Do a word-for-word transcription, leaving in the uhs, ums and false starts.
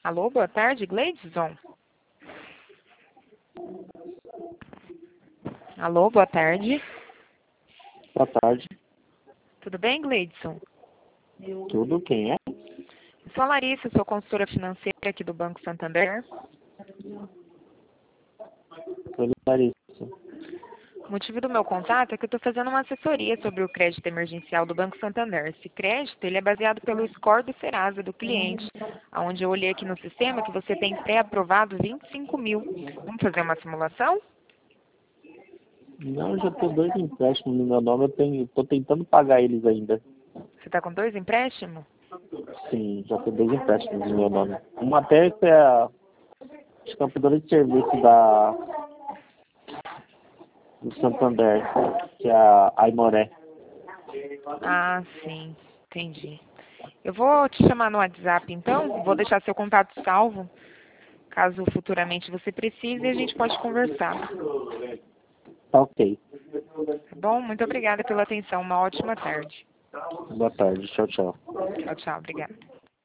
Alô, boa tarde, Gleidson. Alô, boa tarde. Boa tarde. Tudo bem, Gleidson? Tudo, quem é? Eu sou a Larissa, sou consultora financeira aqui do Banco Santander. Oi, Larissa. O motivo do meu contato é que eu estou fazendo uma assessoria sobre o crédito emergencial do Banco Santander. Esse crédito ele é baseado pelo score do Serasa do cliente, onde eu olhei aqui no sistema que você tem pré-aprovado vinte e cinco mil. Vamos fazer uma simulação? Não, já tô dois empréstimos no meu nome, eu tenho, tô tentando pagar eles ainda. Você está com dois empréstimos? Sim, já tô dois empréstimos no meu nome. Uma até é a escampadora de serviço da do Santander, que é a Aimoré. Ah, sim, entendi. Eu vou te chamar no WhatsApp então, vou deixar seu contato salvo, caso futuramente você precise, e a gente pode conversar. Tá ok. Tá bom? Muito obrigada pela atenção, uma ótima tarde. Boa tarde, tchau, tchau. Tchau, tchau, obrigada.